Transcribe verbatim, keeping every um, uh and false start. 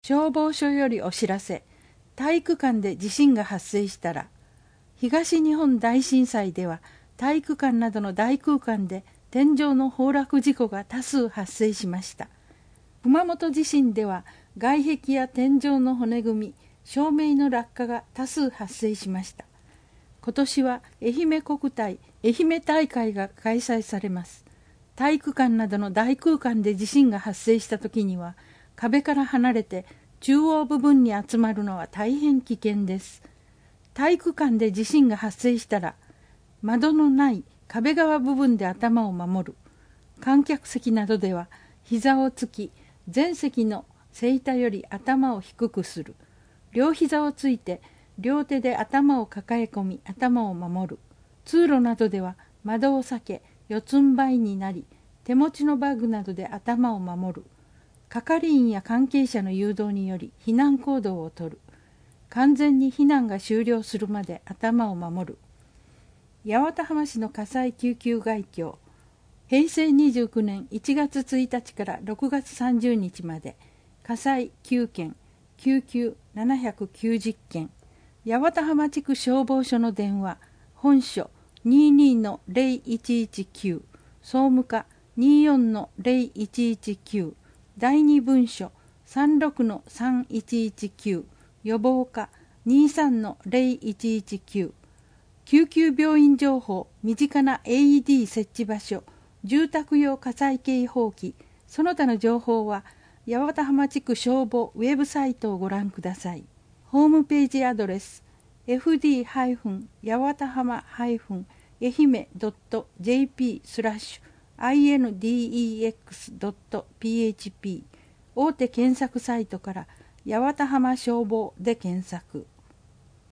消防署よりお知らせ。体育館で地震が発生したら、東日本大震災では体育館などの大空間で天井の崩落事故が多数発生しました。熊本地震では外壁や天井の骨組み、照明の落下が多数発生しました。今年は愛媛国体、愛媛大会が開催されます。体育館などの大空間で地震が発生した時には、壁から離れて中央部分に集まるのは大変危険です。体育館で地震が発生したら、窓のない壁側部分で頭を守る。観客席などでは膝をつき、前席の背板より頭を低くする。両膝をついて両手で頭を抱え込み頭を守る。通路などでは窓を避け四つん這いになり、手持ちのバッグなどで頭を守る。係員や関係者の誘導により避難行動をとる。完全に避難が終了するまで頭を守る。八幡浜市の火災救急概況。へいせいにじゅうきゅうねんいちがつついたちからろくがつさんじゅうにちまで火災きゅうけん、救急ななひゃくきゅうじゅっけん、八幡浜地区消防署の電話、本署 にじゅうにのゼロいちいちきゅう、総務課 にじゅうよんのゼロいちいちきゅう、第二分署 さんじゅうろくのさんいちいちきゅう、予防課 にじゅうさんのゼロいちいちきゅう、救急病院情報、身近な エーイーディー 設置場所、住宅用火災警報器、その他の情報は八幡浜地区消防ウェブサイトをご覧ください。ホームページアドレス エフディー 八幡浜 愛媛 ドット ジェーピー スラッシュ アイエヌディーイーエックス ドット ピーエイチピー 大手検索サイトから八幡浜消防で検索。